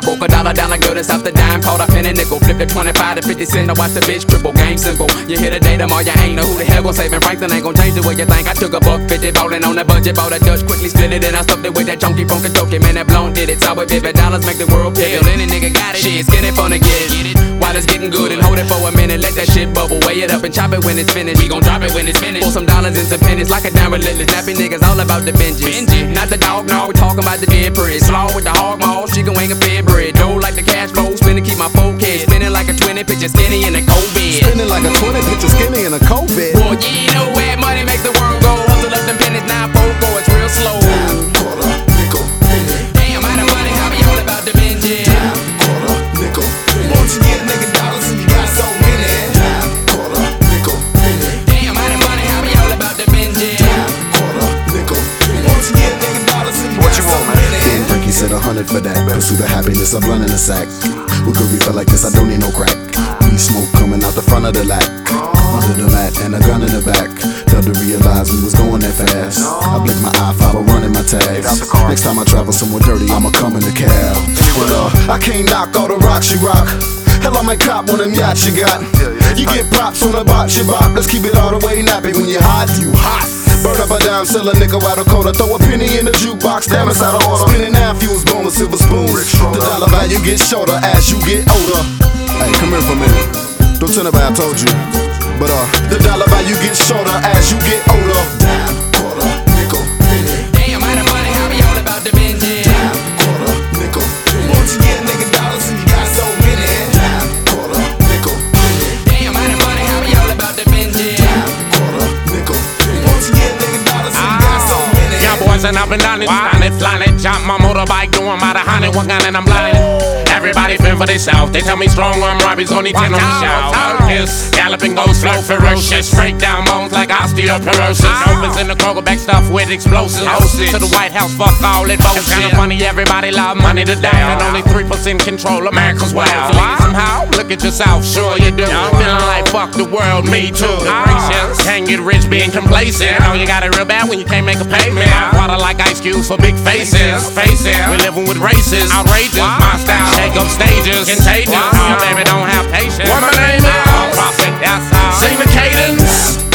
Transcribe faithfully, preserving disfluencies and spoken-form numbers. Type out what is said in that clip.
broke a dollar down like good and stopped the dime. Caught a penny nickel, flipped it twenty-five to fifty cent. I watched the bitch triple, game simple. You hit a date them all, you ain't know who the hell gon' save. And Franklin ain't gon' change the way you think. I took a buck fifty, ballin' on the budget, bought a Dutch, quickly split it, and I stuffed it with that chunky funky token. Man, that blonde did it, saw it vivid dollars make the world pivot. Any nigga got it, shit, skinny fun to get it. While it's getting good and hold it for a minute, let that shit bubble, weigh it up and chop it when it's finished. We gon' drop it when it's finished. Pull some dollars into pennies like a damn relentless. Nappy niggas all about the binges. Not the dog, no, we talking about the dead pretty. Slaw with the hog maw, chicken wing and fed bread. Dough like the cash flow, spinning keep my focus. Spinning like a twenty, picture skinny in a cold bed. Spinning like a twenty, picture skinny in a cold bed. Boy, you know where money makes the world go. Hustle up them pennies, nine four four, it's real slow. Dime, quarter, nickel, penny. Damn, out of money, how we all about the binges. Dime, quarter, nickel, penny. Once you get nigga dollars and you got so many. Dime, quarter, nickel, penny. Damn, out of money, how we all about the binges. Dime, quarter, nickel, penny. Once you get nigga dollars and you got so many. Then Frankie said a hundred for that. Pursuit of happiness, a blunt in a sack. We could refill like this, I don't need no crack. We smoke coming out the front of the lack. Under the mat and a gun in the back. Failed to realize we was going that fast. I blinked my eye, five, running my tags. Next time I travel somewhere dirty, I'ma come in the cab. Well, uh, I can't knock all the rocks you rock. Hell, I might cop one of them yachts you got. You get props on the box you bop. Let's keep it all the way nappy. When you hot, you hot. Burn up a dime, sell a nickel out of quarter. Throw a penny in the jukebox, damn it's out of order. Spinning now, fuels bone with silver spoons. The dollar value gets shorter as you get older. Hey, come here for a minute. Don't tell nobody I told you. But uh, the dollar value gets shorter as you get older. Dime, quarter, nickel, penny. Damn, out of money, how we all about the binges. Dime, quarter, nickel, penny. Once you get nigga dollars and you got so many. Dime, quarter, nickel, penny. Damn, out of money, how we all about the binges. Dime, quarter, nickel, penny. Once you get nigga dollars and you got so many. Young boys and up and down it, flying, flying, jump my motorbike, doing by the honey, one gun and I'm blinded. Everybody fend for themselves. They tell me strong arm Robbie's only ten on the shout. Focus, galloping goes slow, ferocious. Straight down bones like osteoporosis. Opens in the cargo back stuff with explosives. Hosted to the White House, fuck all that bullshit. It's kinda funny, everybody love money today. And only three percent control America's wealth. Somehow, look at yourself, sure you do. Feeling like fuck the world, me too. Can't get rich being complacent. Oh, you got it real bad when you can't make a payment. Water like ice cubes for big faces. Faces, we living with races. Outrageous, my style. Shake up stages, contagious. Oh, baby, don't have patience. What my name is? Prophet, that's all. Sing the cadence.